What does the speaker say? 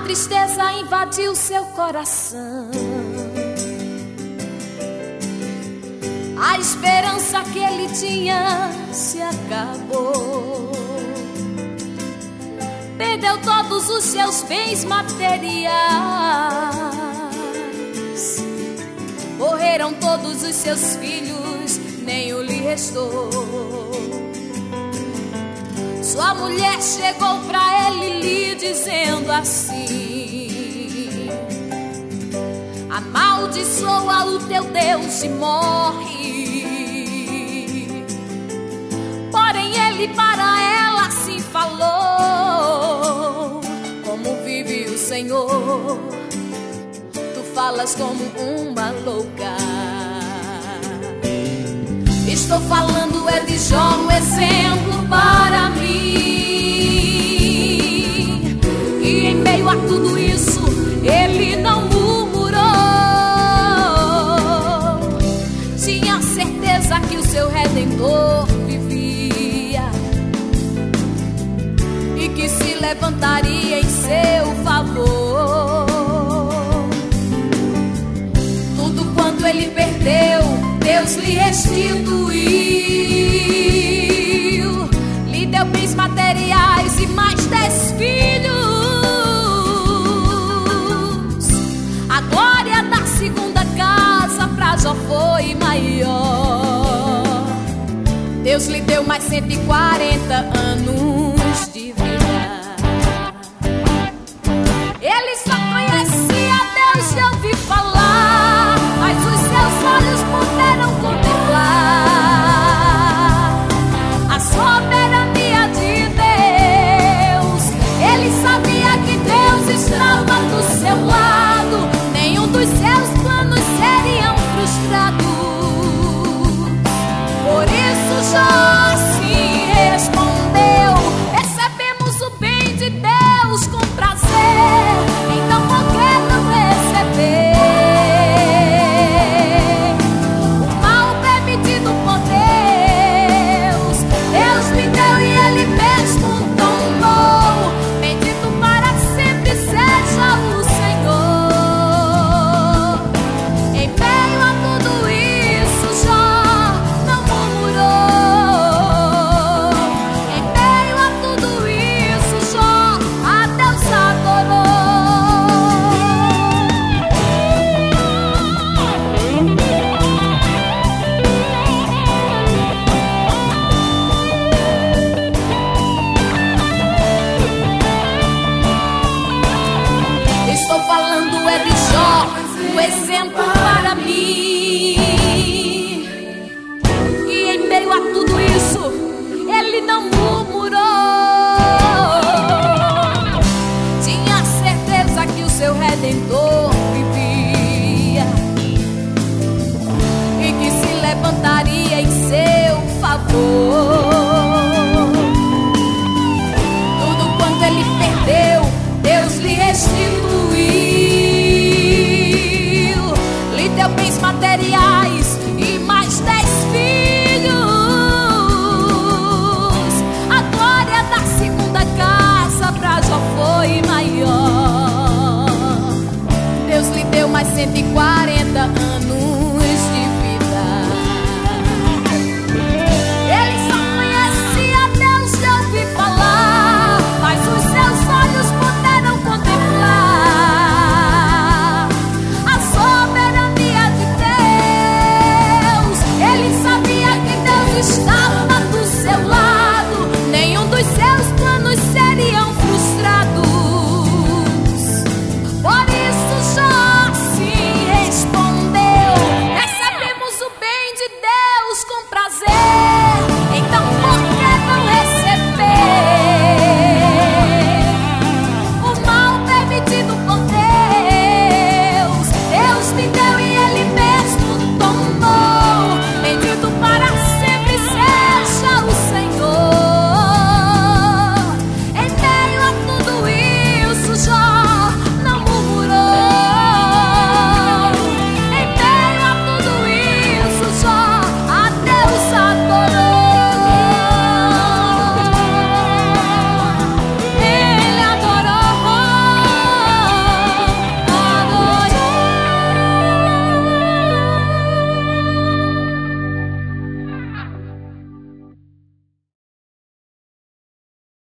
tristeza invadiu seu coração. A esperança que ele tinha se acabou. Perdeu todos os seus bens materiais. Morreram todos os seus filhos, nenhum lhe restou. Sua mulher chegou pra ele lhe dizendo assim: amaldiçoa o teu Deus e morre. Porém ele para ela assim falou: como vive o Senhor, tu falas como uma louca. Estou falando é de Jó, um exemplo para mim, que em meio a tudo isso ele não murmurou. Tinha certeza que o seu Redentor vivia e que se levantaria em seu favor. Tudo quanto ele perdeu, Deus lhe restituiu. Lhe deu bens materiais e mais 10 filhos. A glória da segunda casa pra Jó foi maior. Deus lhe deu mais 140 anos de vida. Ele só conhecia Deus de ouvir falar, mas os seus olhos puderam contemplar a soberania de Deus. Ele sabia que Deus estava do seu lado, nenhum dos seus planos seriam frustrados. Por isso Jó assim respondeu: recebemos o bem de Deus com prazer, então por que não receber? Exemplo para mim, que em meio a tudo isso ele não murmurou. Tinha certeza que o seu Redentor vivia e que se levantaria em seu favor.